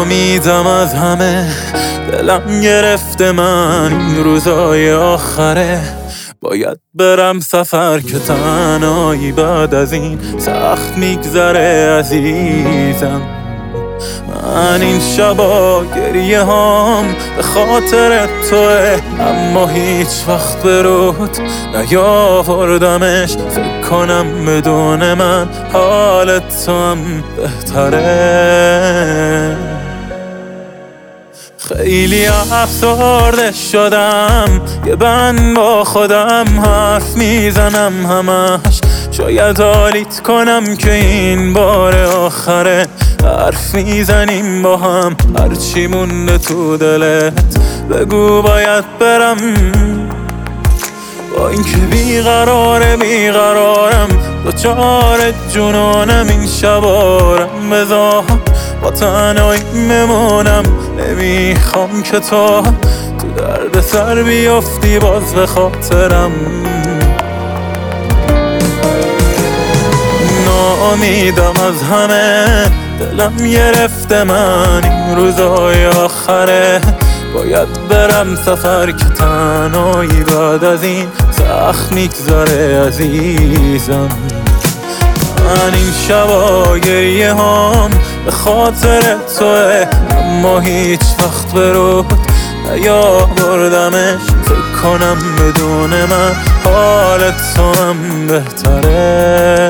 ناامیدم از همه، دلم گرفته من این روزای آخره. باید برم سفر که تنهایی بعد از این سخت میگذره عزیزم. من این شبا گریه هام به خاطر توه، اما هیچ وقت به رود نیاوردمش. فکر کنم بدون من حالت تو هم بهتره. خیلی افسرده شدم، یه بند با خودم حرف میزنم همش. شاید حالیت کنم که این بار آخره، حرف میزنیم با هم هرچی مونده تو دلت. بگو باید برم، با اینکه بیقرارم دوچار جنونم. این شبارم بذار با تنهایی بمونم، نمیخوام که تو درد سر بیافتی باز به خاطرم. ناامیدم از همه، دلم گرفته من این روزای آخره. باید برم سفر که تنهایی بعد از این سخت میگذره عزیزم. من این شبا گریه هام به خاطر توه، اما هیچ وقت به رود نیاوردمش. فکر کنم بدون من حالت تو هم بهتره.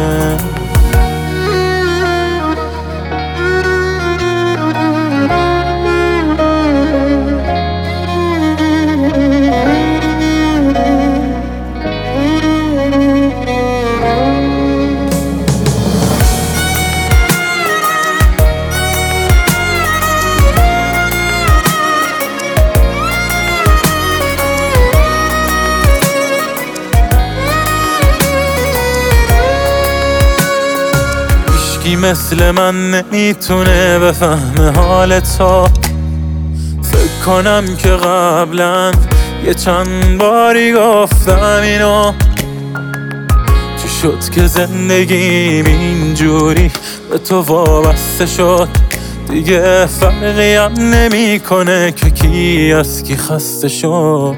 مثل من نمیتونه بفهمه حال تو. فکر کنم که قبلا یه چند باری گفتم اینو. چی شد که زندگیم اینجوری به تو وابسته شد؟ دیگه فرقی هم نمیکنه که کی از کی خسته شد.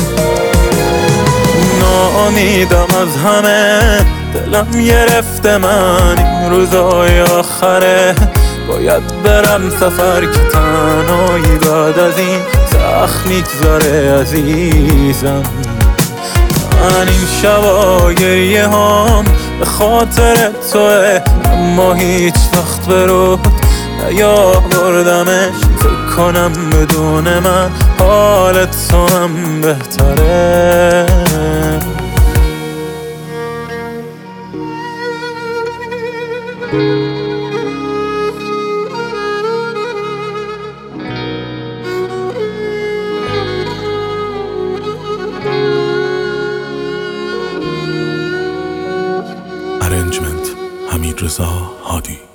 ناامیدم از همه، دلم گرفته من این روزای آخره. باید برم سفر که تنهایی بعد از این سخت میگذره عزیزم. من این شبا گریه هام به خاطر توه، اما هیچ وقت به رود نیاوردمش. فکر کنم بدون من حالت تو هم بهتره. Arrangement حمیدرضا هادی.